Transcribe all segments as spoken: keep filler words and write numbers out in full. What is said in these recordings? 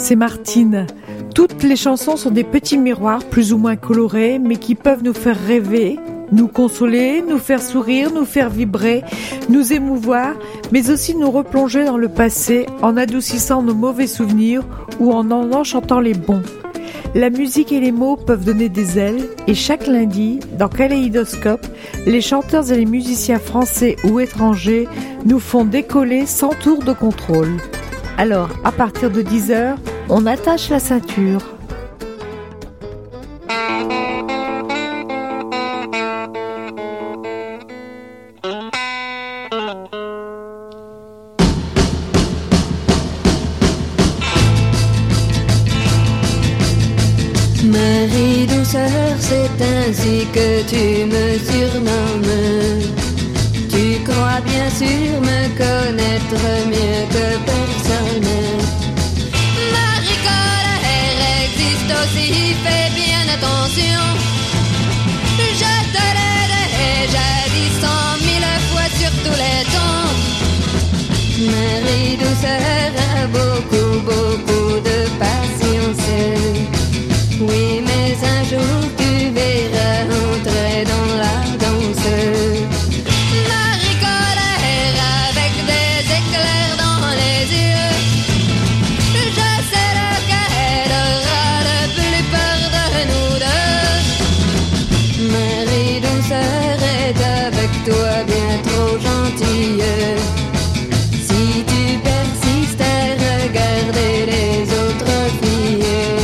c'est Martine. Toutes les chansons sont des petits miroirs plus ou moins colorés, mais qui peuvent nous faire rêver, nous consoler, nous faire sourire, nous faire vibrer, nous émouvoir, mais aussi nous replonger dans le passé en adoucissant nos mauvais souvenirs ou en en enchantant les bons. La musique et les mots peuvent donner des ailes et chaque lundi, dans Kaléidoscope, les chanteurs et les musiciens français ou étrangers nous font décoller sans tour de contrôle. Alors, à partir de dix heures, on attache la ceinture. Marie douceur, c'est ainsi que tu me surnommes. Tu crois bien sûr me connaître mieux que personne. Marie colère existe aussi, fais bien attention. Je te l'ai déjà dit cent mille fois sur tous les tons. Marie douceur a beaucoup, beaucoup de patience. Oui, mais un jour tu verras entrer dans la danse. Marie colère avec des éclairs dans les yeux. Je sais lequel aura le plus peur de nous deux. Marie douceur est avec toi bien trop gentille. Si tu persistes à regarder les autres filles,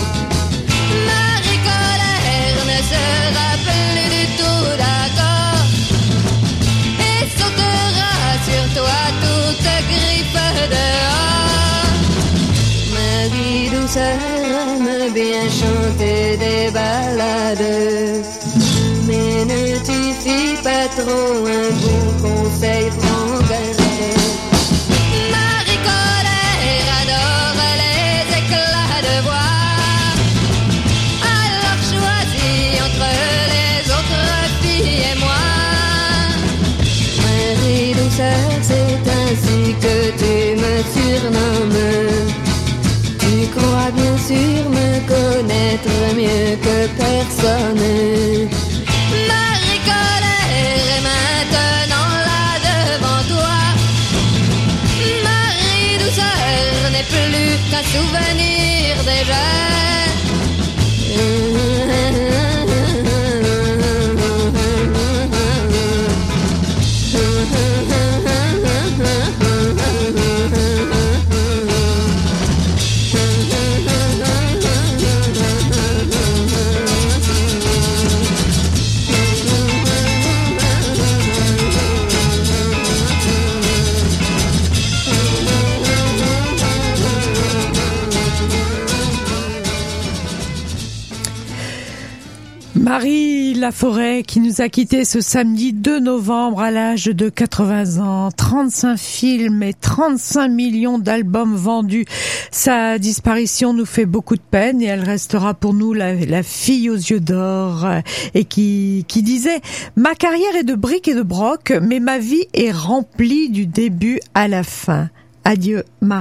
aime bien chanter des ballades, mais ne tu fie pas trop, un bon conseil prends garde. Marie colère adore les éclats de voix, alors choisis entre les autres filles et moi. Marie douceur, c'est ainsi que tu me surnommes. Tu crois bien sûr me connaître mieux que personne. Marie colère est maintenant là devant toi. Marie douceur n'est plus qu'un souvenir déjà. Marie Laforêt qui nous a quittés ce samedi deux novembre à l'âge de quatre-vingts ans, trente-cinq films et trente-cinq millions d'albums vendus. Sa disparition nous fait beaucoup de peine et elle restera pour nous la, la fille aux yeux d'or et qui, qui disait « Ma carrière est de briques et de broc, mais ma vie est remplie du début à la fin. Adieu Marie ».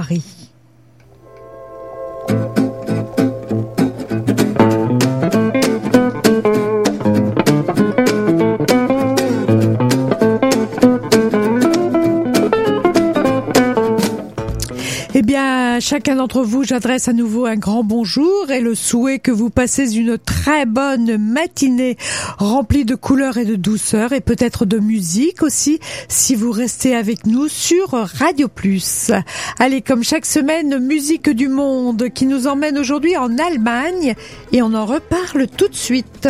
Eh bien, chacun d'entre vous, j'adresse à nouveau un grand bonjour et le souhait que vous passez une très bonne matinée remplie de couleurs et de douceur et peut-être de musique aussi si vous restez avec nous sur Radio Plus. Allez, comme chaque semaine, musique du monde qui nous emmène aujourd'hui en Allemagne et on en reparle tout de suite.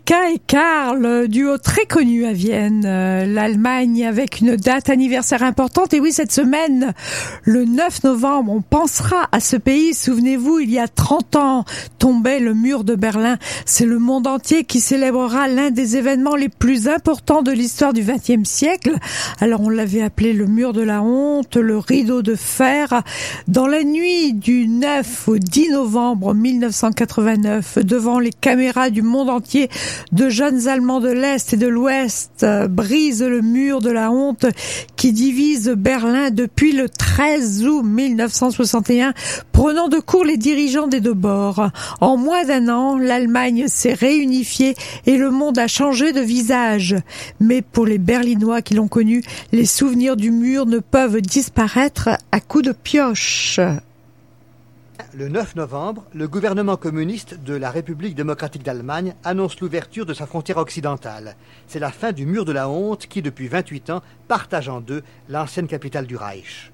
Erika et Karl, duo très connu à Vienne, euh, l'Allemagne avec une date anniversaire importante. Et oui, cette semaine, le neuf novembre, on pensera à ce pays. Souvenez-vous, il y a trente ans, tombait le mur de Berlin. C'est le monde entier qui célébrera l'un des événements les plus importants de l'histoire du vingtième siècle. Alors on l'avait appelé le mur de la honte, le rideau de fer. Dans la nuit du neuf au dix novembre mille neuf cent quatre-vingt-neuf, devant les caméras du monde entier, de jeunes Allemands de l'Est et de l'Ouest euh, brisent le mur de la honte qui divise Berlin depuis le treize août mille neuf cent soixante et un, prenant de court les dirigeants des deux bords. En moins d'un an, l'Allemagne s'est réunifiée et le monde a changé de visage. Mais pour les Berlinois qui l'ont connu, les souvenirs du mur ne peuvent disparaître à coups de pioche. Le neuf novembre, le gouvernement communiste de la République démocratique d'Allemagne annonce l'ouverture de sa frontière occidentale. C'est la fin du mur de la honte qui, depuis vingt-huit ans, partage en deux l'ancienne capitale du Reich.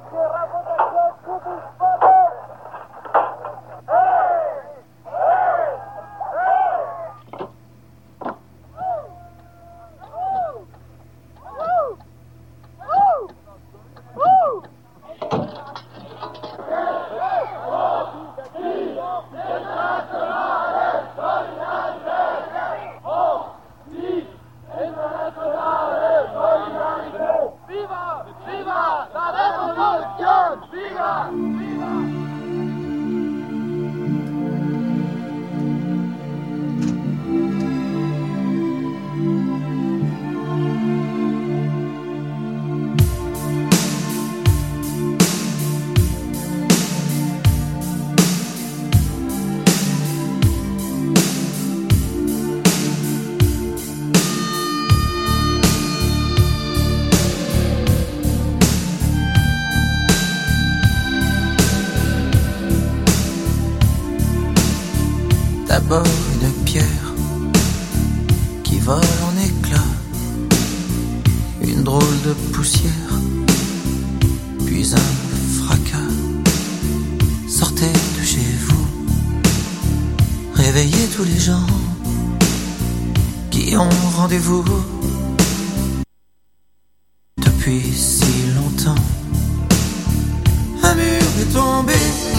D'abord une pierre qui vole en éclats, une drôle de poussière, puis un fracas. Sortez de chez vous, réveillez tous les gens qui ont rendez-vous depuis si longtemps. Un mur est tombé,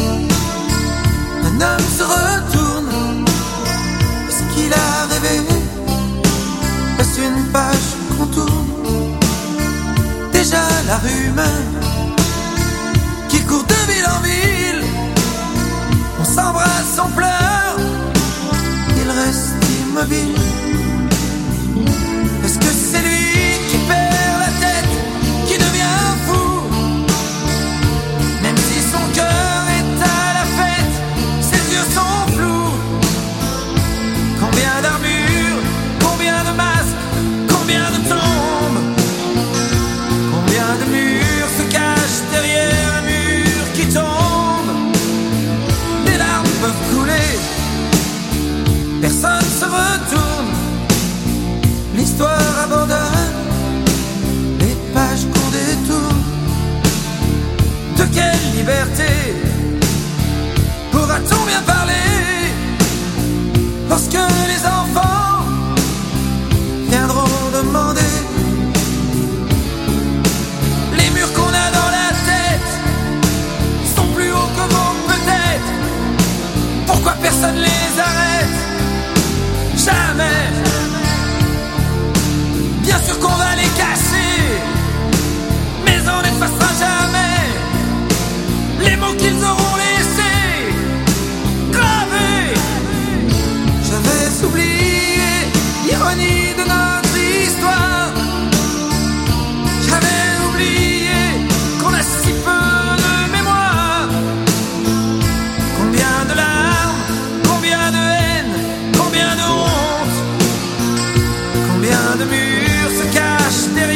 un homme se retourne. Qu'il a rêvé, est-ce une page qu'on tourne? Déjà la rumeur qui court de ville en ville, on s'embrasse, on pleure, il reste immobile. Est-ce que c'est lui qui perd la tête, qui devient fou? Même si son cœur est à la fête, ses yeux sont flous. Combien d'armures, combien de masques, combien de tombes, combien de murs se cachent derrière un mur qui tombe. Des larmes peuvent couler, personne se retourne, l'histoire abandonne les pages qu'on détourne. De quelle liberté pourra-t-on bien parler lorsque les enfants viendront demander? Les murs qu'on a dans la tête sont plus hauts que vous peut-être. Pourquoi personne les arrête? Jamais. Bien sûr qu'on va les casser, mais on n'effacera jamais les mots qu'ils auront laissés gravés. J'avais oublié l'ironie de notre histoire. J'avais oublié qu'on a si peu de mémoire. Combien de larmes, combien de haine, combien de honte, combien de murs se cachent derrière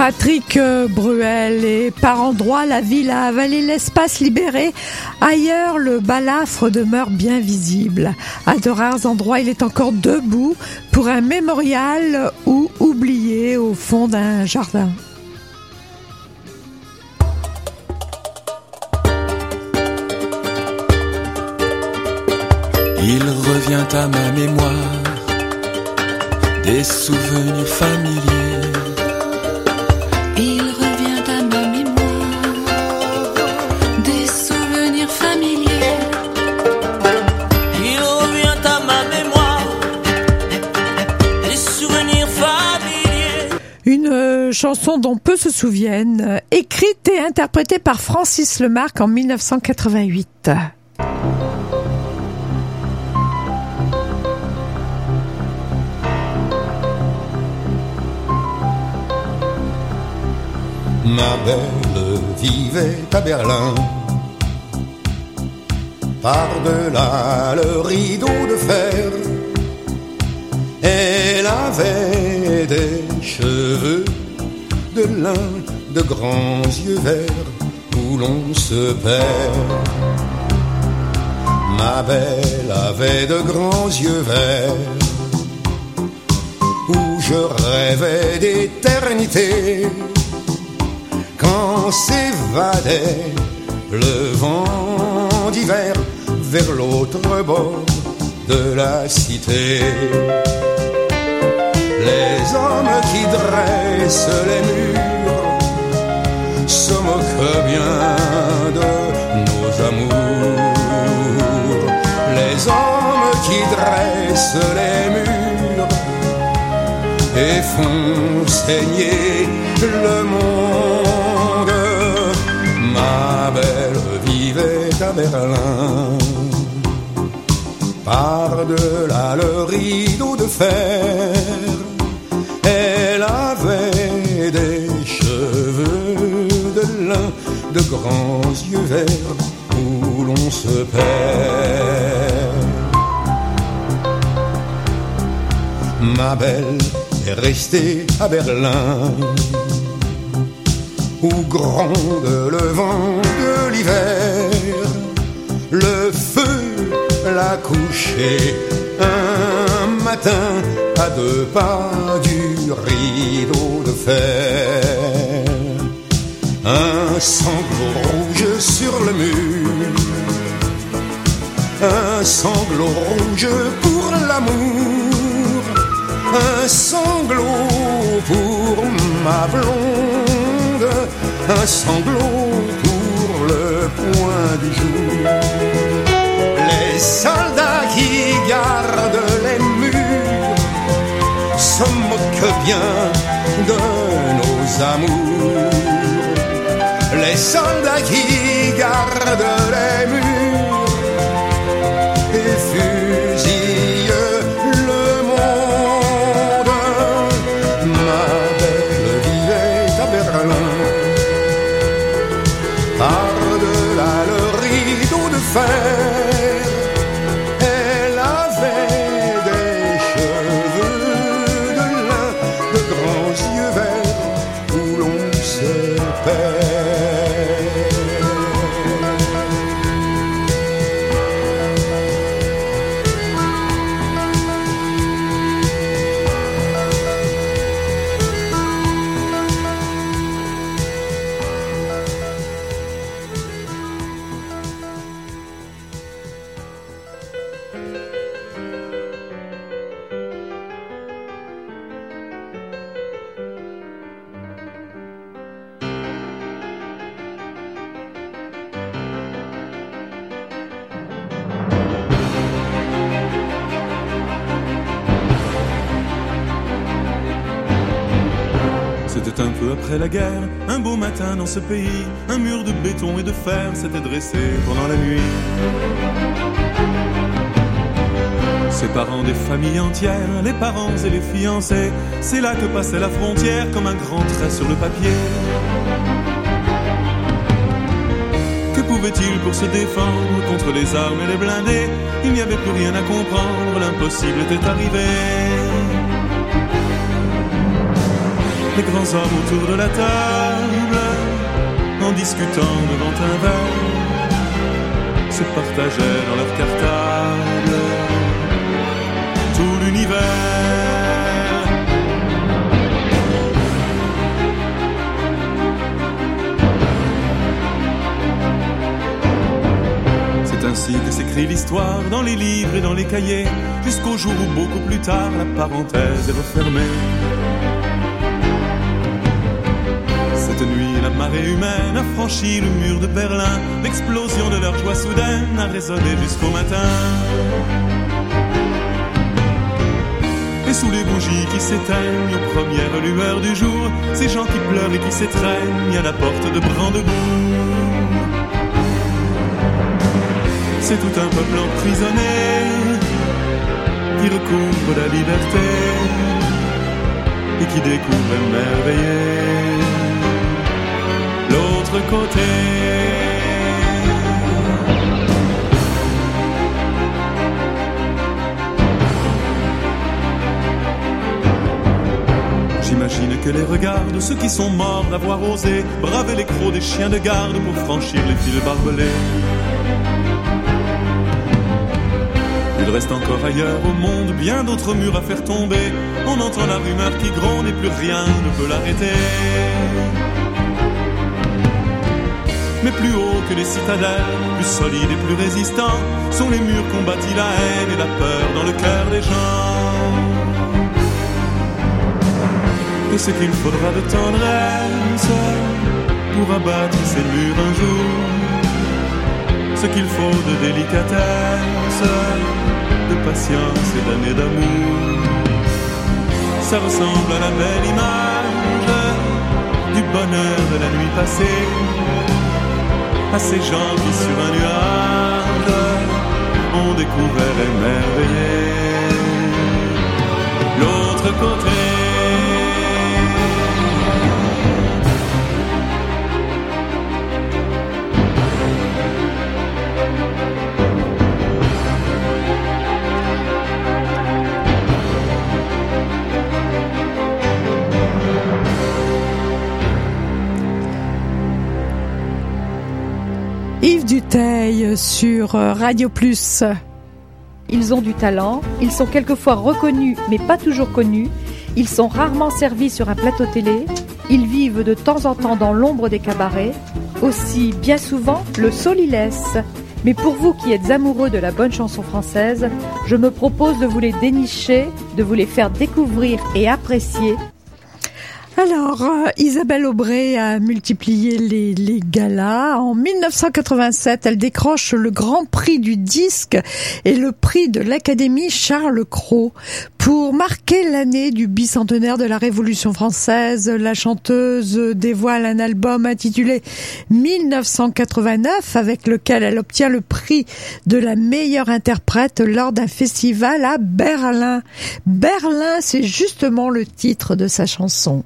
Patrick Bruel, et par endroits la ville a avalé l'espace libéré. Ailleurs, le balafre demeure bien visible. À de rares endroits, il est encore debout pour un mémorial ou oublié au fond d'un jardin. Il revient à ma mémoire des souvenirs familiers. Il revient à ma mémoire des souvenirs familiers. Il revient à ma mémoire des souvenirs familiers. Une euh, chanson dont peu se souviennent, euh, écrite et interprétée par Francis Lemarque en mille neuf cent quatre-vingt-huit. Ma belle vivait à Berlin, par-delà le rideau de fer. Elle avait des cheveux de lin, de grands yeux verts où l'on se perd. Ma belle avait de grands yeux verts où je rêvais d'éternité. Quand s'évadait le vent d'hiver vers l'autre bord de la cité, les hommes qui dressent les murs se moquent bien de nos amours. Les hommes qui dressent les murs et font saigner le monde. Ma belle vivait à Berlin, par-delà le rideau de fer. Elle avait des cheveux de lin, de grands yeux verts où l'on se perd. Ma belle est restée à Berlin, où gronde le vent de l'hiver. Le feu l'a couché un matin à deux pas du rideau de fer. Un sanglot rouge sur le mur, un sanglot rouge pour l'amour, un sanglot pour ma blonde, un sanglot pour le point du jour. Les soldats qui gardent les murs se moquent bien de nos amours. Les soldats qui gardent les murs et fusillent le monde. Ma belle vivait à Berlin, par-delà le rideau de fer. Elle avait des cheveux de lin, de grands yeux verts où l'on se perd. C'était un peu après la guerre, un beau matin dans ce pays, un mur de béton et de fer s'était dressé pendant la nuit. Séparant des familles entières, les parents et les fiancés, c'est là que passait la frontière comme un grand trait sur le papier. Que pouvait-il pour se défendre contre les armes et les blindés? Il n'y avait plus rien à comprendre, l'impossible était arrivé. les grands hommes autour de la table, en discutant devant un verre, se partageaient dans leur cartable tout l'univers. C'est ainsi que s'écrit l'histoire dans les livres et dans les cahiers, jusqu'au jour où beaucoup plus tard la parenthèse est refermée. Cette nuit, la marée humaine a franchi le mur de Berlin. L'explosion de leur joie soudaine a résonné jusqu'au matin. Et sous les bougies qui s'éteignent aux premières lueurs du jour, ces gens qui pleurent et qui s'étreignent à la porte de Brandebourg. C'est tout un peuple emprisonné qui recouvre la liberté et qui découvre émerveillé l'autre côté. J'imagine que les regards de ceux qui sont morts d'avoir osé braver les crocs des chiens de garde pour franchir les fils barbelés. Il reste encore ailleurs au monde bien d'autres murs à faire tomber. On entend la rumeur qui gronde et plus rien ne peut l'arrêter. Mais plus haut que les citadelles, plus solides et plus résistants, sont les murs qu'ont bâti la haine et la peur dans le cœur des gens. Et ce qu'il faudra de tendresse pour abattre ces murs un jour, ce qu'il faut de délicatesse, de patience et d'années d'amour. Ça ressemble à la belle image du bonheur de la nuit passée, à ces gens qui sur un nuage ont découvert émerveillé l'autre côté. Yves Dutheil sur Radio Plus. Ils ont du talent, ils sont quelquefois reconnus mais pas toujours connus, ils sont rarement servis sur un plateau télé, ils vivent de temps en temps dans l'ombre des cabarets, aussi bien souvent le sol y laisse. Mais pour vous qui êtes amoureux de la bonne chanson française, je me propose de vous les dénicher, de vous les faire découvrir et apprécier. Alors, euh, Isabelle Aubray a multiplié les, les galas. En dix-neuf cent quatre-vingt-sept, elle décroche le Grand Prix du disque et le prix de l'Académie Charles Cros. Pour marquer l'année du bicentenaire de la Révolution française, la chanteuse dévoile un album intitulé dix-neuf cent quatre-vingt-neuf avec lequel elle obtient le prix de la meilleure interprète lors d'un festival à Berlin. Berlin, c'est justement le titre de sa chanson.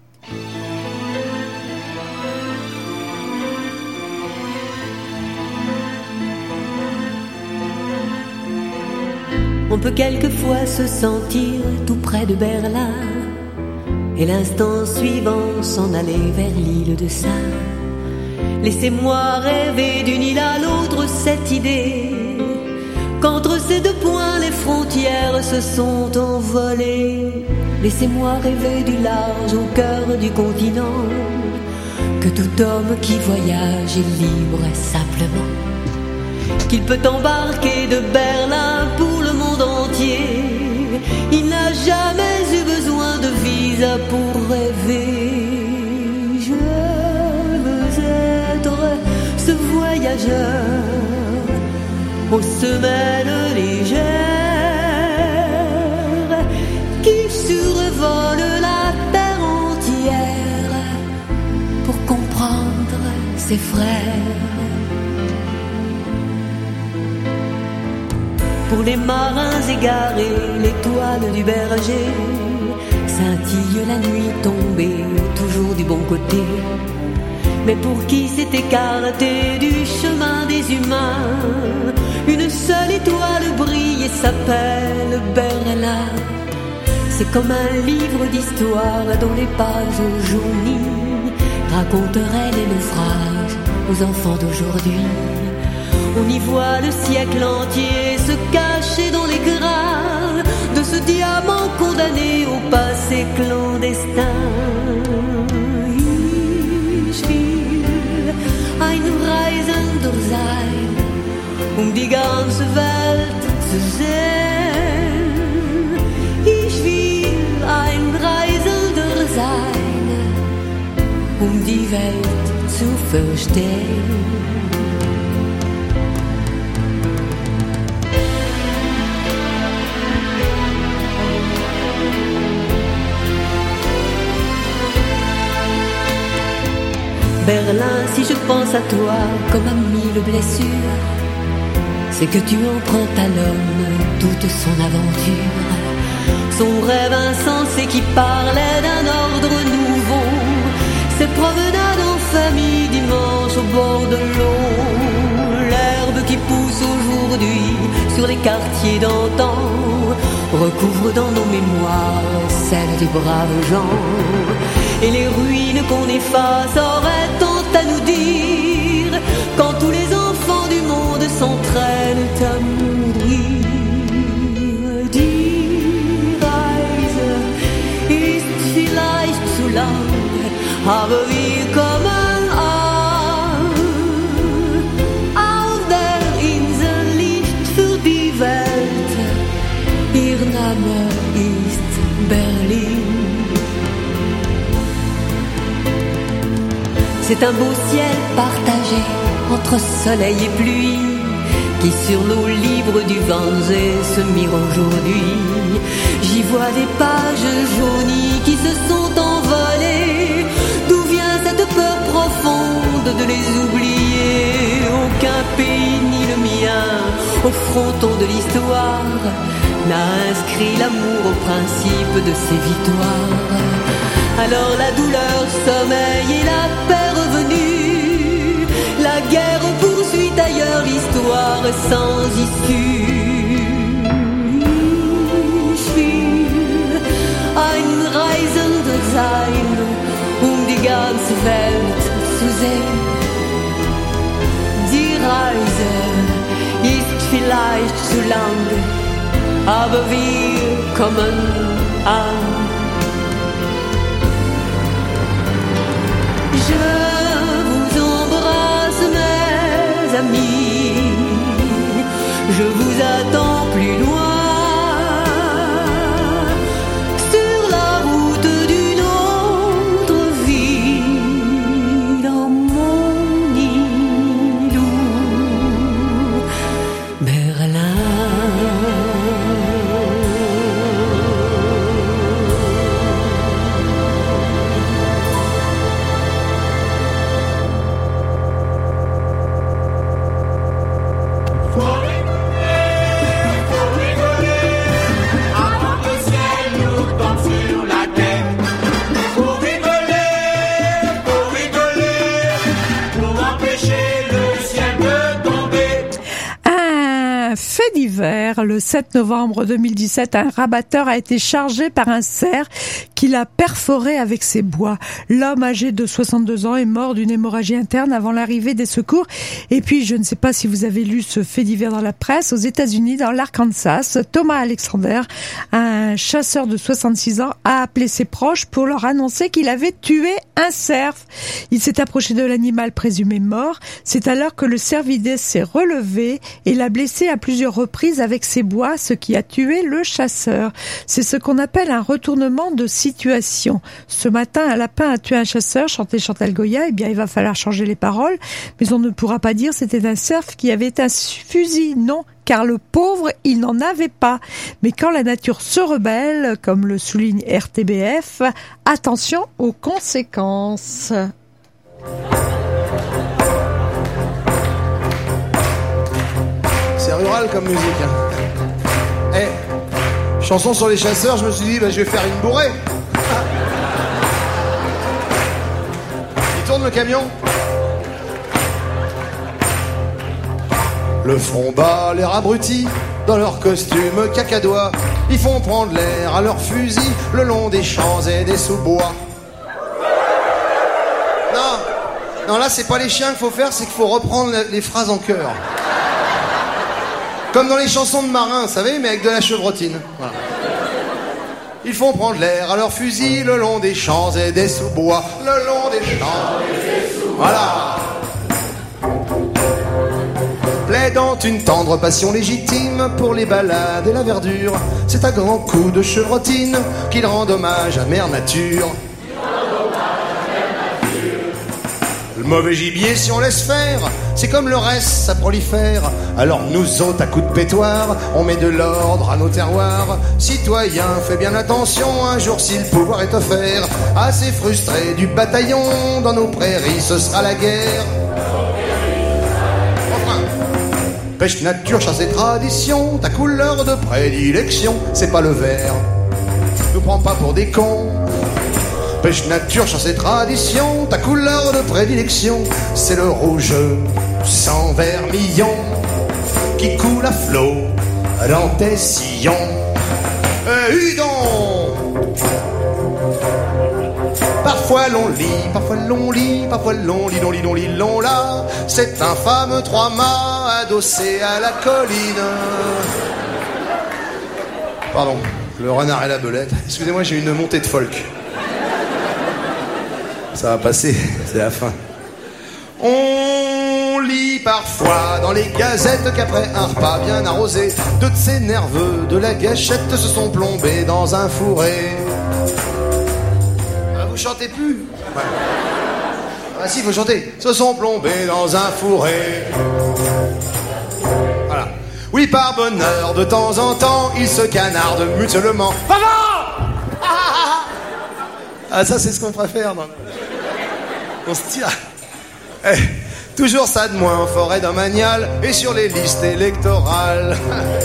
On peut quelquefois se sentir tout près de Berlin et l'instant suivant s'en aller vers l'île de Sein. Laissez-moi rêver d'une île à l'autre cette idée qu'entre ces deux points les frontières se sont envolées. Laissez-moi rêver du large au cœur du continent, que tout homme qui voyage est libre simplement, qu'il peut embarquer de Berlin pour le monde entier. Il n'a jamais eu besoin de visa pour rêver. Je veux être ce voyageur aux semaines légères qui survole la terre entière pour comprendre ses frères. Pour les marins égarés, l'étoile du berger scintille la nuit tombée, toujours du bon côté. Mais pour qui s'est écarté du chemin des humains, une seule étoile brille et s'appelle Berlin. C'est comme un livre d'histoire dont les pages jaunies raconteraient les naufrages aux enfants d'aujourd'hui. On y voit le siècle entier se cacher dans les grains de ce diamant condamné au passé clandestin. Ich will ein Reisender sein, um die ganze Welt zu sehen. Ich will ein Reisender sein, um die Welt zu verstehen. Berlin, si je pense à toi comme à mille blessures, c'est que tu empruntes à l'homme toute son aventure, son rêve insensé qui parlait d'un ordre nouveau, ses promenades en famille dimanche au bord de l'eau, l'herbe qui pousse aujourd'hui sur les quartiers d'antan recouvre dans nos mémoires celle des braves gens. Et les ruines qu'on efface auraient tant à nous dire quand tous les enfants du monde s'entraînent à mourir. Die Reise ist vielleicht zu lang, aber wir kommen an. Auf der Insel liegt für die Welt, ihr Name ist Berlin. C'est un beau ciel partagé entre soleil et pluie qui sur nos livres du Wannsee se mire aujourd'hui. J'y vois des pages jaunies qui se sont envolées. D'où vient cette peur profonde de les oublier? Aucun pays ni le mien au fronton de l'histoire n'a inscrit l'amour au principe de ses victoires. Alors la douleur sommeille et la paix revenue, la guerre poursuit ailleurs l'histoire sans issue. Ich will ein Reisender sein, um die ganze Welt zu sehen. Die Reise ist vielleicht zu lang, aber wir kommen an. Je vous embrasse mes amis, je vous attends plus loin, sur la route d'une autre vie, dans mon île Berlin. d'hiver, le sept novembre deux mille dix-sept, un rabatteur a été chargé par un cerf qu'il a perforé avec ses bois. L'homme âgé de soixante-deux ans est mort d'une hémorragie interne avant l'arrivée des secours. Et puis, je ne sais pas si vous avez lu ce fait divers dans la presse, aux États-Unis, dans l'Arkansas, Thomas Alexander, un chasseur de soixante-six ans, a appelé ses proches pour leur annoncer qu'il avait tué un cerf. Il s'est approché de l'animal présumé mort. C'est alors que le cervidé s'est relevé et l'a blessé à plusieurs reprises avec ses bois, ce qui a tué le chasseur. C'est ce qu'on appelle un retournement de situation. Ce matin, un lapin a tué un chasseur, chantait Chantal Goya. Eh bien, il va falloir changer les paroles, mais on ne pourra pas dire c'était un cerf qui avait un fusil. Non, car le pauvre, il n'en avait pas. Mais quand la nature se rebelle, comme le souligne R T B F, attention aux conséquences. C'est rural comme musique. Eh, hey, chanson sur les chasseurs, je me suis dit, bah, je vais faire une bourrée. Il tourne le camion. Le front bas, l'air abruti, dans leur costume cacadois. Ils font prendre l'air à leurs fusils le long des champs et des sous-bois. Non, non, là c'est pas les chiens qu'il faut faire, c'est qu'il faut reprendre les phrases en chœur. Comme dans les chansons de marins, vous savez, mais avec de la chevrotine. Voilà. Ils font prendre l'air à leurs fusils le long des champs et des sous-bois. Le long des champs et des sous-bois. Voilà. Plaidant une tendre passion légitime pour les balades et la verdure, c'est à grands coups de chevrotine qu'il rend hommage à Mère Nature. Le mauvais gibier, si on laisse faire, c'est comme le reste, ça prolifère. Alors nous autres, à coups de pétoire, on met de l'ordre à nos terroirs. Citoyens, fais bien attention, un jour si le pouvoir est offert à ces frustrés du bataillon, dans nos prairies, ce sera la guerre. Enfin, pêche, nature, chasse et tradition, ta couleur de prédilection, c'est pas le vert. Nous prends pas pour des cons. Pêche, nature, chasse et tradition, ta couleur de prédilection, c'est le rouge sang vermillon qui coule à flot dans tes sillons. Eh, hudon! Parfois l'on lit, parfois l'on lit, parfois l'on lit, l'on lit, l'on lit, l'on là. C'est un fameux trois-mâts adossé à la colline. Pardon, le renard et la belette. Excusez-moi, j'ai une montée de folk. Ça va passer, c'est la fin. On lit parfois dans les gazettes qu'après un repas bien arrosé, deux de ces nerveux de la gâchette se sont plombés dans un fourré. Ah, vous chantez plus? Ouais. Ah si, faut chanter. Se sont plombés dans un fourré. Voilà. Oui, par bonheur, de temps en temps, ils se canardent mutuellement. Papa! Ah, ah, ça, c'est ce qu'on préfère dans le... On se tire. Eh, toujours ça de moins en forêt domaniale et sur les listes électorales.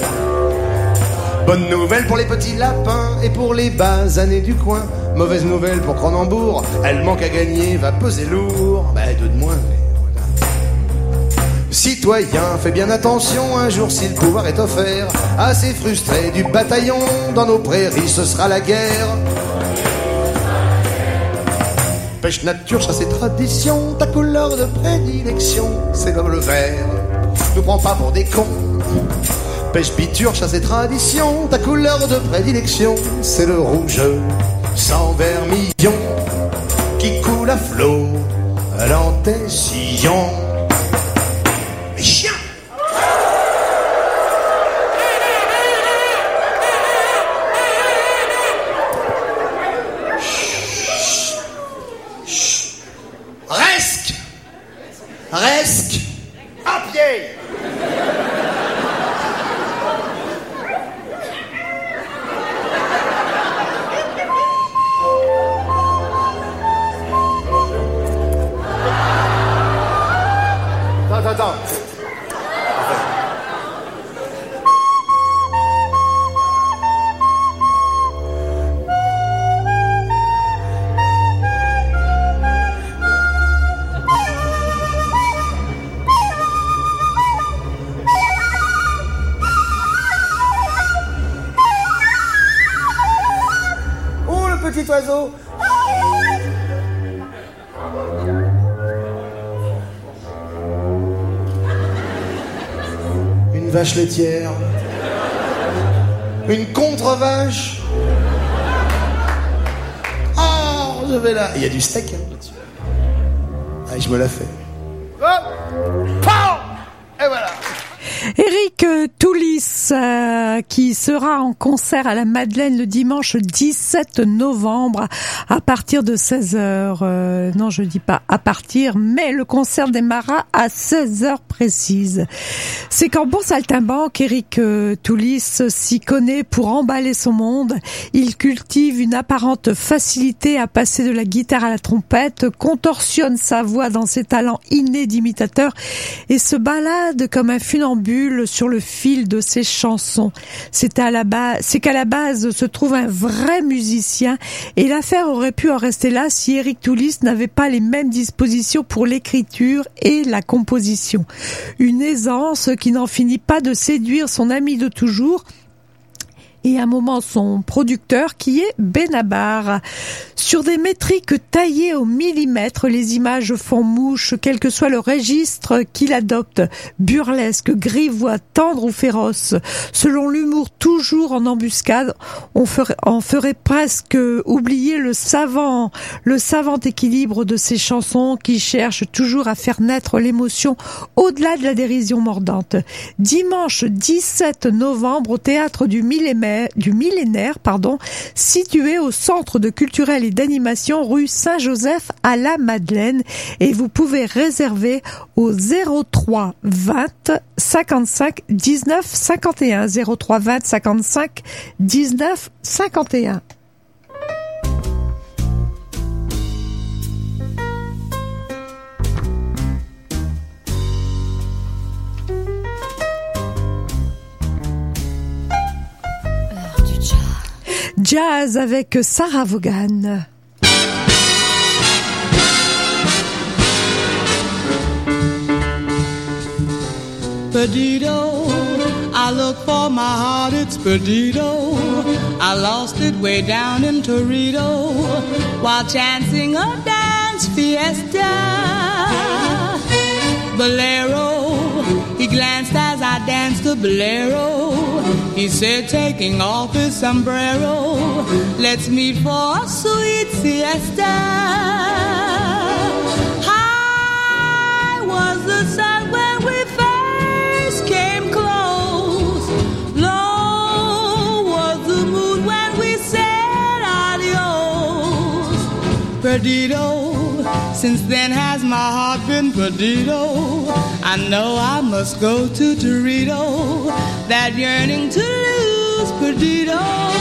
Bonne nouvelle pour les petits lapins et pour les basanés du coin. Mauvaise nouvelle pour Cronenbourg, elle manque à gagner, va peser lourd. Bah, deux de moins, mais voilà. Citoyens, fais bien attention, un jour si le pouvoir est offert à ces frustrés du bataillon, dans nos prairies ce sera la guerre. Pêche, nature, chasse et tradition, ta couleur de prédilection, c'est comme le vert, nous prends pas pour des cons. Pêche, piture, chasse et tradition, ta couleur de prédilection, c'est le rouge sang vermillon qui coule à flot dans tes sillons. Les chiens! Resque à pied. Attends, attends. Petit oiseau. Une vache laitière. Une contre-vache. Oh, je vais là. Il y a du steak hein, là-dessus. Allez, je me la fais. Hop. Et voilà. Éric Toulis, euh, qui sera en concert à la Madeleine le dimanche dix-sept novembre à partir de seize heures. Euh, non, je dis pas à partir, mais le concert démarrera à seize heures précises. C'est qu'en bon saltimbanque, Éric euh, Toulis s'y connaît pour emballer son monde. Il cultive une apparente facilité à passer de la guitare à la trompette, contorsionne sa voix dans ses talents innés d'imitateur et se balade comme un funambule déambule sur le fil de ses chansons. C'est à la base, c'est qu'à la base se trouve un vrai musicien et l'affaire aurait pu en rester là si Eric Toulis n'avait pas les mêmes dispositions pour l'écriture et la composition. Une aisance qui n'en finit pas de séduire son ami de toujours et à un moment son producteur qui est Benabar. Sur des métriques taillées au millimètre, les images font mouche, quel que soit le registre qu'il adopte, burlesque, grivois, tendre ou féroce. Selon l'humour toujours en embuscade, on ferait, on ferait presque oublier le savant, le savant équilibre de ces chansons qui cherchent toujours à faire naître l'émotion au-delà de la dérision mordante. Dimanche dix-sept novembre au théâtre du millénaire, du millénaire, pardon, situé au centre de culturel et d'animation rue Saint-Joseph à la Madeleine, et vous pouvez réserver au zéro trois vingt cinquante-cinq dix-neuf cinquante et un zéro trois vingt cinquante-cinq dix-neuf cinquante et un. Jazz avec Sarah Vaughan. Perdido, I look for my heart, it's perdido. I lost it way down in Torito while chancing a dance fiesta. Bolero, he glanced as I danced the bolero. He said, taking off his sombrero, let's meet for a sweet siesta. High was the sun when we first came close. Low was the moon when we said adios. Perdido, since then has my heart been perdido. I know I must go to Torito, that yearning to lose perdido.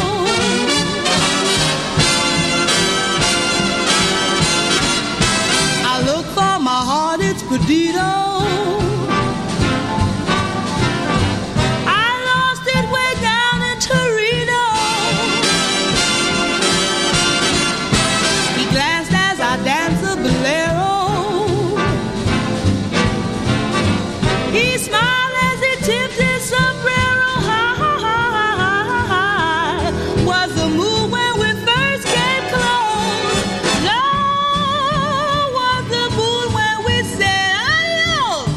I look for my heart, it's perdido. I lost it way down in Torito. He glanced as I danced the bolero. He smiled as he tipped his sombrero high. Was the moon when we first came close. Low was the moon when we said adios.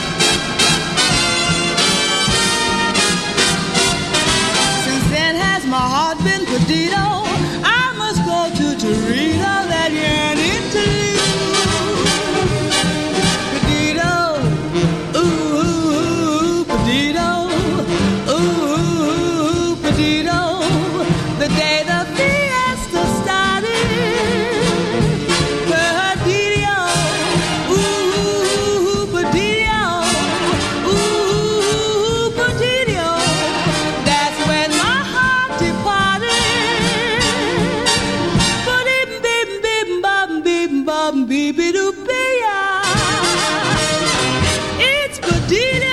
Since then has my heart been perdido. I must go to Torito, that yearning to leave. The day the fiesta started, perdido, ooh, perdido, ooh, perdido. That's when my heart departed. Bim bim bim bum bim bum bibi doo bia. It's perdido.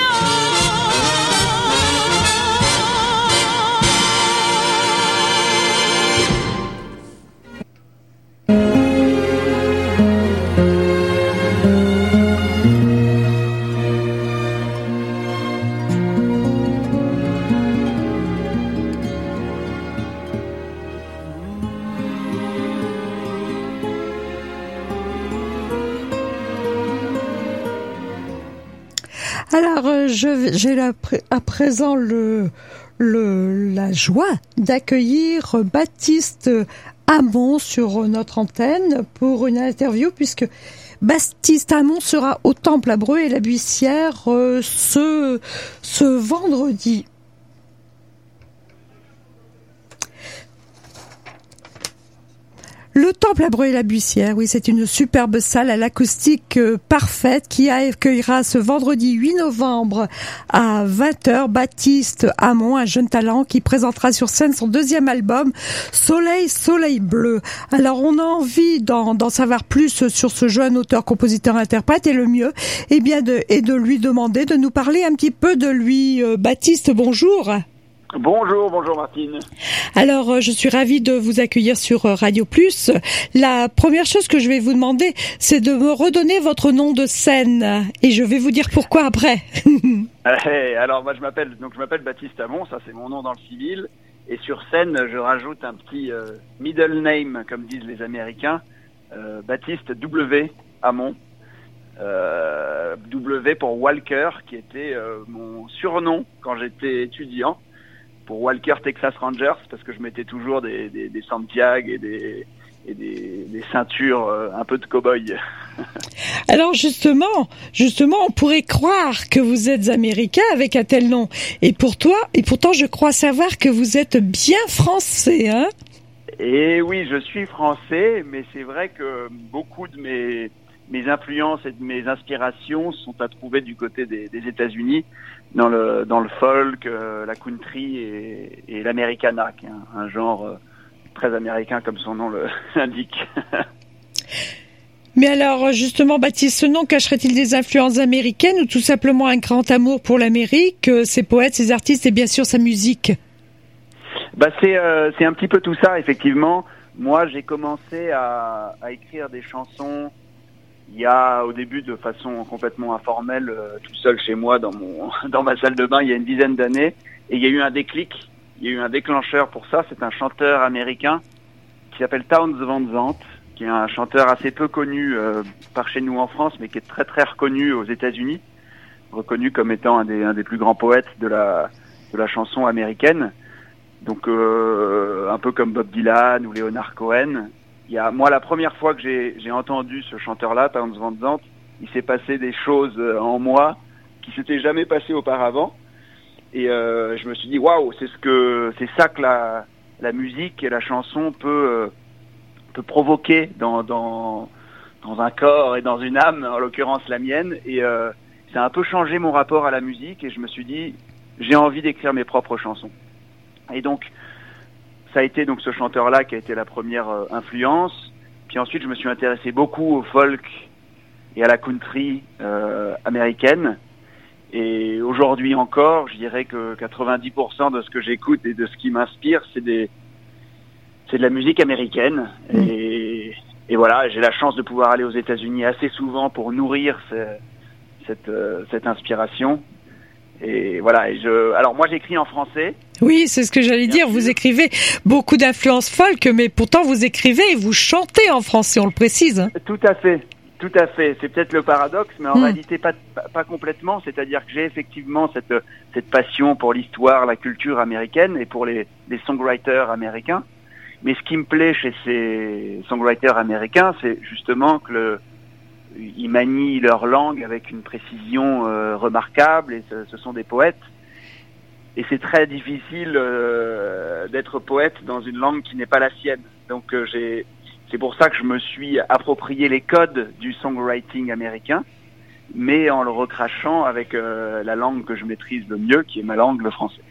Alors, euh, je, j'ai la, à présent le, le, la joie d'accueillir Baptiste Hamon sur notre antenne pour une interview, puisque Baptiste Hamon sera au Temple à Breux et la Buissière euh, ce, ce vendredi. Le temps Temple à Breuil-la-Bussière, oui, c'est une superbe salle à l'acoustique euh, parfaite qui accueillera ce vendredi huit novembre à vingt heures Baptiste Hamon, un jeune talent qui présentera sur scène son deuxième album Soleil, Soleil Bleu. Alors on a envie d'en, d'en savoir plus sur ce jeune auteur, compositeur, interprète, et le mieux eh bien de, est de lui demander de nous parler un petit peu de lui. Euh, Baptiste, bonjour. Bonjour, bonjour Martine. Alors, euh, je suis ravie de vous accueillir sur euh, Radio Plus. La première chose que je vais vous demander, c'est de me redonner votre nom de scène, et je vais vous dire pourquoi après. Hey, alors moi je m'appelle donc je m'appelle Baptiste Hamon, ça c'est mon nom dans le civil, et sur scène je rajoute un petit euh, middle name comme disent les Américains, euh, Baptiste W Hamon. Euh, W pour Walker, qui était euh, mon surnom quand j'étais étudiant. Pour Walker Texas Rangers, parce que je mettais toujours des, des, des Santiago et des, et des, des ceintures euh, un peu de cow-boy. Alors justement, justement, on pourrait croire que vous êtes américain avec un tel nom. Et pour toi, et pourtant je crois savoir que vous êtes bien français, hein? Et oui, je suis français, mais c'est vrai que beaucoup de mes mes influences et de mes inspirations sont à trouver du côté des, des États-Unis, dans le dans le folk, euh, la country et, et l'Americana, qui est un, un genre euh, très américain comme son nom le, l'indique. Mais alors, justement, Baptiste, ce nom cacherait-il des influences américaines ou tout simplement un grand amour pour l'Amérique, ses poètes, ses artistes et bien sûr sa musique? Bah c'est euh, c'est un petit peu tout ça, effectivement. Moi, j'ai commencé à, à écrire des chansons il y a au début de façon complètement informelle, euh, tout seul chez moi dans mon dans ma salle de bain il y a une dizaine d'années, et il y a eu un déclic, il y a eu un déclencheur pour ça. C'est un chanteur américain qui s'appelle Townes Van Zandt, qui est un chanteur assez peu connu euh, par chez nous en France, mais qui est très très reconnu aux États-Unis, reconnu comme étant un des un des plus grands poètes de la de la chanson américaine. Donc euh, un peu comme Bob Dylan ou Leonard Cohen. Il y a, moi, la première fois que j'ai, j'ai entendu ce chanteur-là, Townes Van Zandt, il s'est passé des choses en moi qui s'étaient jamais passées auparavant. Et euh, je me suis dit, waouh, c'est ce que, c'est ça que la, la musique et la chanson peut, euh, peut provoquer dans, dans, dans un corps et dans une âme, en l'occurrence la mienne. Et euh, ça a un peu changé mon rapport à la musique. Et je me suis dit, j'ai envie d'écrire mes propres chansons. Et donc, ça a été donc ce chanteur-là qui a été la première euh, influence. Puis ensuite, je me suis intéressé beaucoup au folk et à la country euh, américaine. Et aujourd'hui encore, je dirais que quatre-vingt-dix pour cent de ce que j'écoute et de ce qui m'inspire, c'est des, c'est de la musique américaine. Mmh. Et, et voilà, j'ai la chance de pouvoir aller aux États-Unis assez souvent pour nourrir ce, cette, euh, cette inspiration. Et voilà. Et je, alors moi, j'écris en français. Oui, c'est ce que j'allais dire. Sûr. Vous écrivez beaucoup d'influences folk, mais pourtant vous écrivez et vous chantez en français, on le précise. Hein. Tout à fait, tout à fait. C'est peut-être le paradoxe, mais en mmh. réalité pas, pas pas complètement. C'est-à-dire que j'ai effectivement cette cette passion pour l'histoire, la culture américaine et pour les les songwriters américains. Mais ce qui me plaît chez ces songwriters américains, c'est justement que le ils manient leur langue avec une précision euh, remarquable, et ce, ce sont des poètes. Et c'est très difficile euh, d'être poète dans une langue qui n'est pas la sienne. Donc euh, j'ai, c'est pour ça que je me suis approprié les codes du songwriting américain, mais en le recrachant avec euh, la langue que je maîtrise le mieux, qui est ma langue, le français.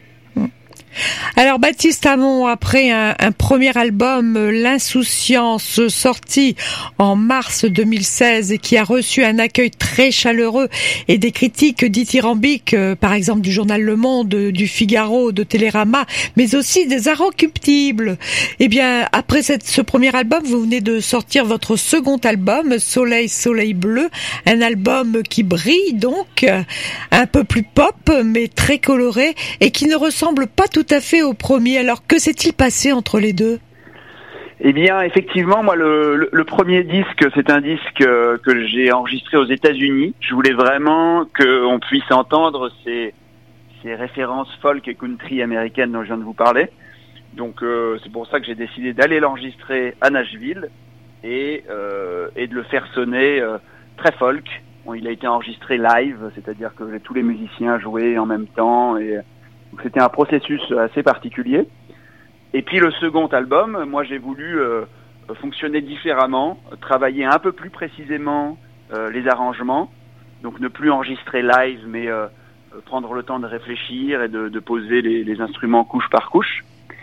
Alors Baptiste Hamon, après un, un premier album, L'Insouciance, sorti en mars deux mille seize et qui a reçu un accueil très chaleureux et des critiques dithyrambiques, euh, par exemple du journal Le Monde, du Figaro, de Télérama, mais aussi des inrecuptibles. Eh bien, après cette, ce premier album, vous venez de sortir votre second album, Soleil, Soleil Bleu, un album qui brille donc, un peu plus pop, mais très coloré et qui ne ressemble pas tout à fait au premier. Alors, que s'est-il passé entre les deux? Eh bien, effectivement, moi, le, le, le premier disque, c'est un disque euh, que j'ai enregistré aux États-Unis. Je voulais vraiment qu'on puisse entendre ces, ces références folk et country américaines dont je viens de vous parler. Donc, euh, c'est pour ça que j'ai décidé d'aller l'enregistrer à Nashville et, euh, et de le faire sonner euh, très folk. Bon, il a été enregistré live, c'est-à-dire que tous les musiciens jouaient en même temps, et donc c'était un processus assez particulier. Et puis le second album, moi j'ai voulu euh, euh, fonctionner différemment, euh, travailler un peu plus précisément euh, les arrangements, donc ne plus enregistrer live, mais euh, prendre le temps de réfléchir et de, de poser les, les instruments couche par couche.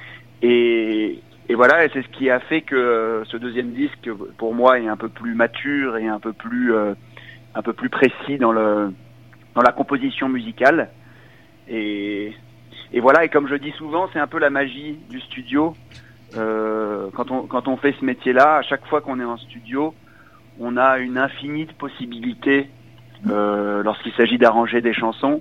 Et, et voilà, et c'est ce qui a fait que euh, ce deuxième disque, pour moi, est un peu plus mature et un peu plus, euh, un peu plus précis dans le, dans la composition musicale. Et, et voilà, et comme je dis souvent, c'est un peu la magie du studio. Euh, quand on, quand on fait ce métier-là, à chaque fois qu'on est en studio, on a une infinie de possibilités euh, lorsqu'il s'agit d'arranger des chansons.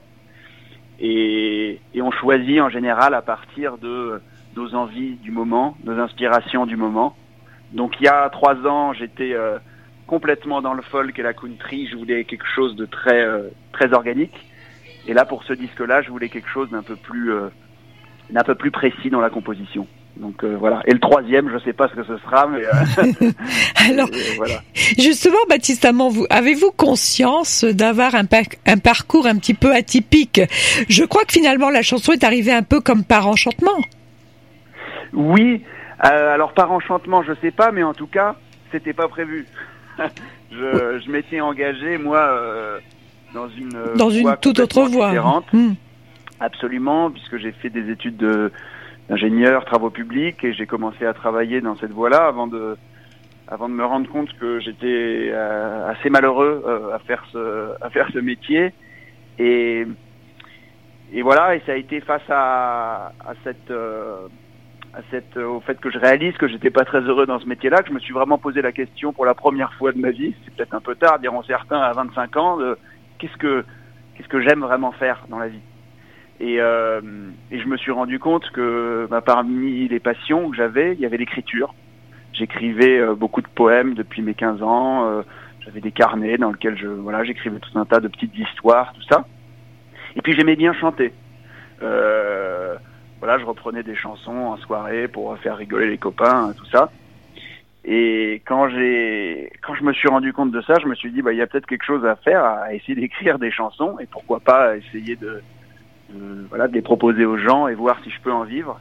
Et, et on choisit en général à partir de nos envies du moment, nos inspirations du moment. Donc il y a trois ans, j'étais euh, complètement dans le folk et la country. Je voulais quelque chose de très euh, très organique. Et là, pour ce disque-là, je voulais quelque chose d'un peu plus euh, d'un peu plus précis dans la composition. Donc euh, voilà. Et le troisième, je sais pas ce que ce sera, mais euh, alors et, voilà. Justement, Baptiste Amand, vous avez-vous conscience d'avoir un, par- un parcours un petit peu atypique? Je crois que finalement la chanson est arrivée un peu comme par enchantement. Oui. Euh, alors par enchantement, je sais pas, mais en tout cas, c'était pas prévu. je, je m'étais engagé moi euh, dans une dans une toute autre voie différente. Mmh. Absolument, puisque j'ai fait des études de d'ingénieur, travaux publics, et j'ai commencé à travailler dans cette voie-là avant de, avant de me rendre compte que j'étais euh, assez malheureux euh, à faire ce, à faire ce métier. Et, et voilà, et ça a été face à, à cette, euh, à cette, au fait que je réalise que j'étais pas très heureux dans ce métier-là, que je me suis vraiment posé la question pour la première fois de ma vie. C'est peut-être un peu tard, diront certains à vingt-cinq ans, de qu'est-ce que, qu'est-ce que j'aime vraiment faire dans la vie. Et, euh, et je me suis rendu compte que bah, parmi les passions que j'avais, il y avait l'écriture. J'écrivais euh, beaucoup de poèmes depuis mes quinze ans. Euh, j'avais des carnets dans lesquels je, voilà, j'écrivais tout un tas de petites histoires, tout ça. Et puis j'aimais bien chanter. Euh, voilà, je reprenais des chansons en soirée pour faire rigoler les copains, tout ça. Et quand j'ai, quand je me suis rendu compte de ça, je me suis dit, bah, il y a peut-être quelque chose à faire, à essayer d'écrire des chansons, et pourquoi pas essayer de De, voilà, de les proposer aux gens et voir si je peux en vivre.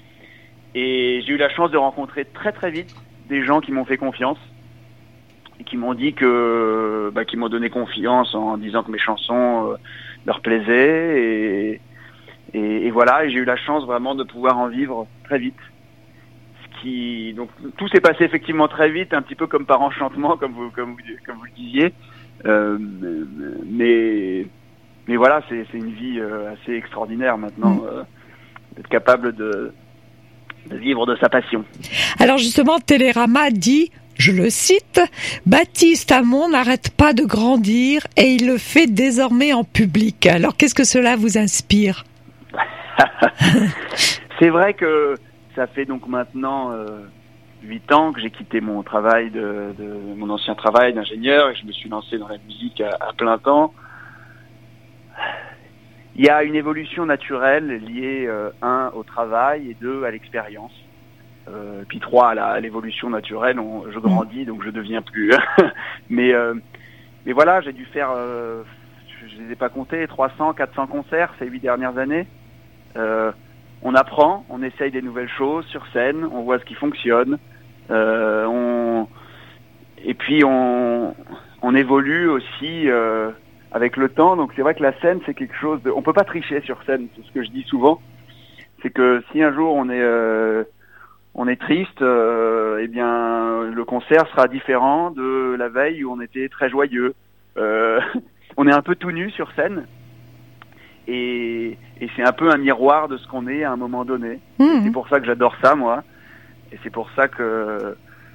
Et j'ai eu la chance de rencontrer très très vite des gens qui m'ont fait confiance et qui m'ont dit que, bah, qui m'ont donné confiance en disant que mes chansons euh, leur plaisaient et, et, et voilà. Et j'ai eu la chance vraiment de pouvoir en vivre très vite. Ce qui, donc tout s'est passé effectivement très vite, un petit peu comme par enchantement, comme vous comme vous, comme vous le disiez. Euh, mais Mais voilà, c'est, c'est une vie euh, assez extraordinaire maintenant, euh, d'être capable de, de vivre de sa passion. Alors justement, Télérama dit, je le cite, « Baptiste Amand n'arrête pas de grandir et il le fait désormais en public. » Alors qu'est-ce que cela vous inspire? C'est vrai que ça fait donc maintenant euh, huit ans que j'ai quitté mon travail, de, de mon ancien travail d'ingénieur, et je me suis lancé dans la musique à, à plein temps. Il y a une évolution naturelle liée, euh, un, au travail, et deux, à l'expérience. Euh, puis trois, à, la, à l'évolution naturelle, on, je grandis, donc je deviens plus... mais, euh, mais voilà, j'ai dû faire, euh, je ne les ai pas comptés, trois cents, quatre cents concerts ces huit dernières années. Euh, on apprend, on essaye des nouvelles choses sur scène, on voit ce qui fonctionne. Euh, on... Et puis on, on évolue aussi... Euh, avec le temps, donc c'est vrai que la scène c'est quelque chose de, on peut pas tricher sur scène, c'est ce que je dis souvent, c'est que si un jour on est euh, on est triste, euh, eh bien le concert sera différent de la veille où on était très joyeux. Euh, on est un peu tout nu sur scène et, et c'est un peu un miroir de ce qu'on est à un moment donné. Mmh. C'est pour ça que j'adore ça moi, et c'est pour ça que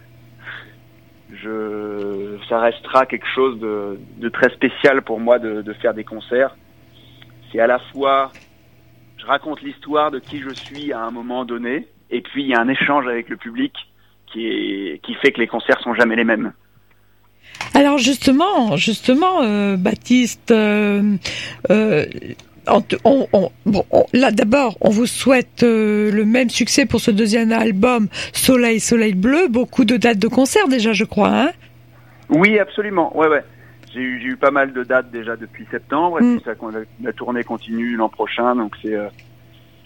Je, ça restera quelque chose de, de très spécial pour moi de, de faire des concerts. C'est à la fois, je raconte l'histoire de qui je suis à un moment donné, et puis il y a un échange avec le public qui est, qui fait que les concerts sont jamais les mêmes. Alors justement, justement, euh, Baptiste, euh, euh, On, on, on, bon, on, là d'abord, on vous souhaite euh, le même succès pour ce deuxième album, Soleil, Soleil Bleu. Beaucoup de dates de concert déjà, je crois, hein? Oui, absolument. Ouais, ouais. J'ai eu, j'ai eu pas mal de dates déjà depuis septembre, et mm. puis ça, la, la tournée continue l'an prochain, donc c'est, euh,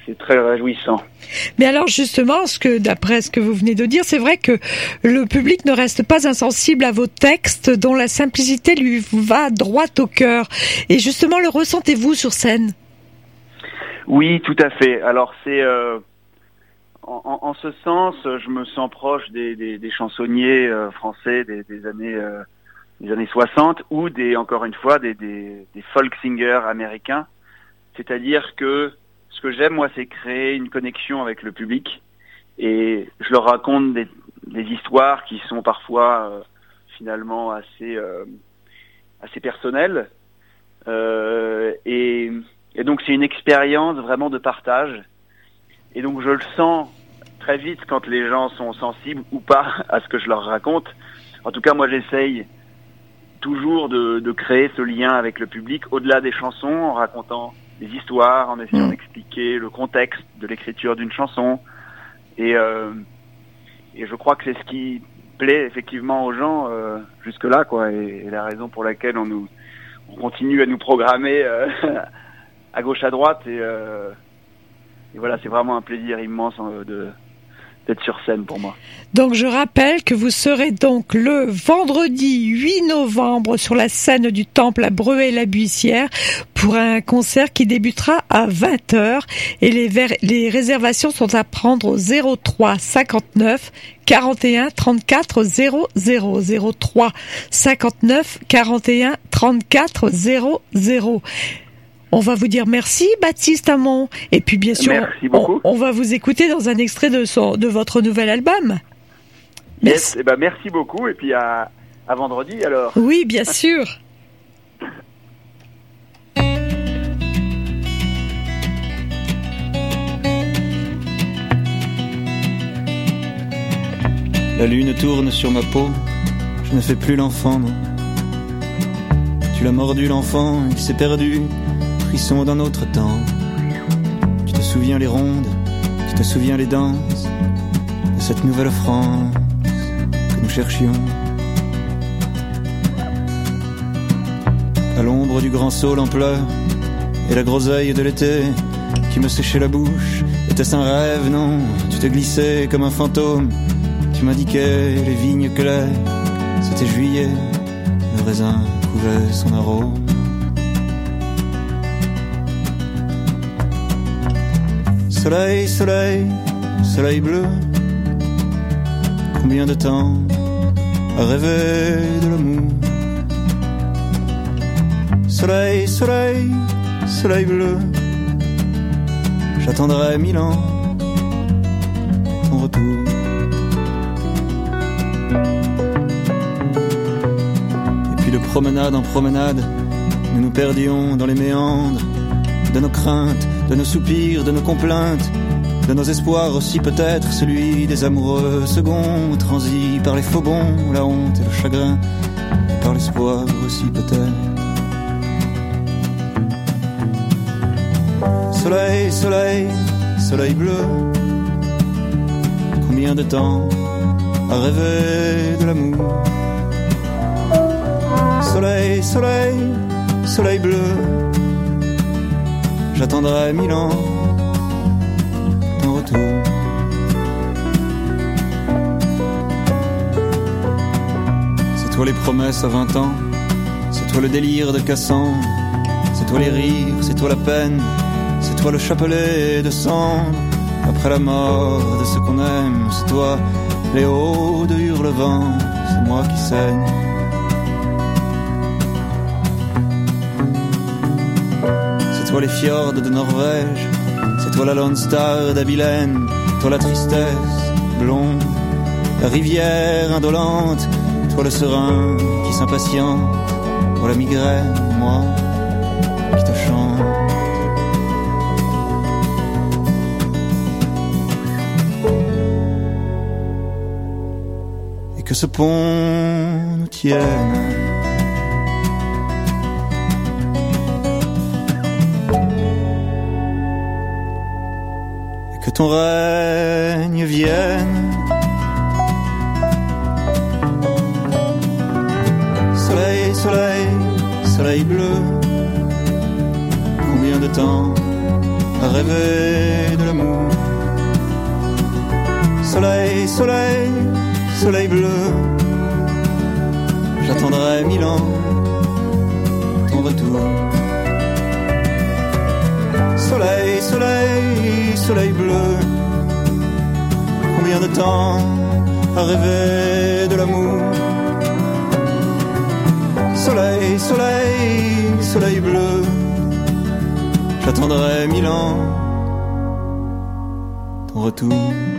c'est très réjouissant. Mais alors justement, ce que d'après ce que vous venez de dire, c'est vrai que le public ne reste pas insensible à vos textes dont la simplicité lui va droit au cœur. Et justement, le ressentez-vous sur scène ? Oui, tout à fait. Alors c'est euh, en, en, en ce sens, je me sens proche des, des, des chansonniers euh, français des, des années euh, des années soixante ou des encore une fois des, des, des folk singers américains. C'est-à-dire que ce que j'aime, moi, c'est créer une connexion avec le public et je leur raconte des, des histoires qui sont parfois euh, finalement assez euh, assez personnelles euh, et, et donc c'est une expérience vraiment de partage et donc je le sens très vite quand les gens sont sensibles ou pas à ce que je leur raconte. En tout cas, moi, j'essaye toujours de, de créer ce lien avec le public au-delà des chansons en racontant des histoires, en essayant mmh. d'expliquer le contexte de l'écriture d'une chanson. Et, euh, et je crois que c'est ce qui plaît effectivement aux gens euh, jusque-là, quoi. Et, et la raison pour laquelle on nous on continue à nous programmer euh, à gauche, à droite. Et, euh, et voilà, c'est vraiment un plaisir immense euh, de d'être sur scène pour moi. Donc je rappelle que vous serez donc le vendredi huit novembre sur la scène du Temple à Breuil-la-Buissière pour un concert qui débutera à vingt heures et les, ver- les réservations sont à prendre au zéro trois cinquante-neuf quarante et un trente-quatre zéro zéro zéro trois cinquante-neuf quarante et un trente-quatre zéro zéro. On va vous dire merci, Baptiste Hamon. Et puis, bien sûr, on, on va vous écouter dans un extrait de, son, de votre nouvel album. Merci. Yes, eh ben merci beaucoup. Et puis, à, à vendredi, alors. Oui, bien sûr. La lune tourne sur ma peau. Je ne fais plus l'enfant, non. Tu l'as mordu, l'enfant, il s'est perdu. Frisson d'un autre temps. Tu te souviens les rondes, tu te souviens les danses de cette nouvelle France que nous cherchions. À l'ombre du grand saule en pleurs et la groseille de l'été qui me séchait la bouche. Était-ce un rêve? Non, tu te glissais comme un fantôme. Tu m'indiquais les vignes claires. C'était juillet, le raisin couvait son arôme. Soleil, soleil, soleil bleu. Combien de temps à rêver de l'amour? Soleil, soleil, soleil bleu. J'attendrai mille ans ton retour. Et puis de promenade en promenade, nous nous perdions dans les méandres de nos craintes, de nos soupirs, de nos complaintes, de nos espoirs aussi peut-être, celui des amoureux seconds, transis par les faux bons, la honte et le chagrin, et par l'espoir aussi peut-être. Soleil, soleil, soleil bleu, combien de temps à rêver de l'amour? Soleil, soleil, soleil bleu, j'attendrai mille ans ton retour. C'est toi les promesses à vingt ans, c'est toi le délire de Cassandre, c'est toi les rires, c'est toi la peine, c'est toi le chapelet de cendre. Après la mort de ce qu'on aime, c'est toi les hauts de Hurlevent, c'est moi qui saigne. C'est toi les fjords de Norvège, c'est toi la Lone Star d'Abilène, toi la tristesse blonde, la rivière indolente, toi le serein qui s'impatiente, toi la migraine, moi qui te chante. Et que ce pont nous tienne. Que ton règne vienne. Soleil, soleil, soleil bleu. Combien de temps à à rêver de l'amour. Soleil, soleil, soleil bleu, j'attendrai mille ans ton retour. Soleil, soleil, soleil bleu, combien de temps à rêver de l'amour. Soleil, soleil, soleil bleu, j'attendrai mille ans ton retour.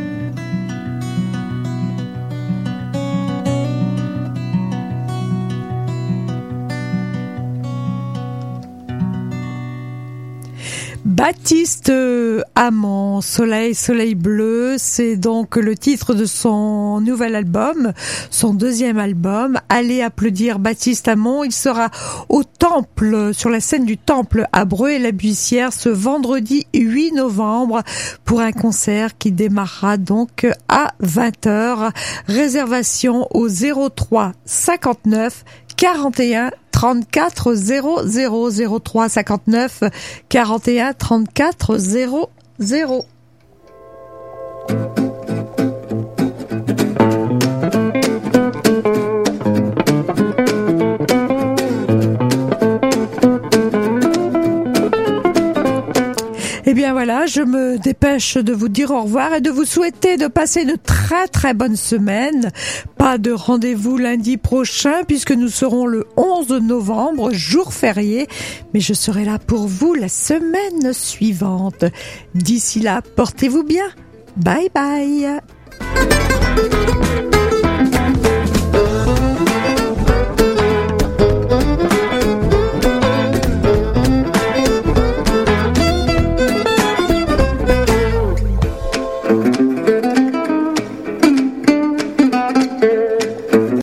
Baptiste Amand, Soleil, Soleil bleu, c'est donc le titre de son nouvel album, son deuxième album. Allez applaudir Baptiste Amand. Il sera au Temple, sur la scène du Temple à Breuil-la-Buissière ce vendredi huit novembre pour un concert qui démarrera donc à vingt heures. Réservation au zéro trois cinquante-neuf quarante et un trente-quatre zéro zéro zéro trois cinquante-neuf quarante et un trente-quatre zéro zéro. Eh bien voilà, je me dépêche de vous dire au revoir et de vous souhaiter de passer une très très bonne semaine. Pas de rendez-vous lundi prochain puisque nous serons le onze novembre, jour férié, mais je serai là pour vous la semaine suivante. D'ici là, portez-vous bien. Bye bye.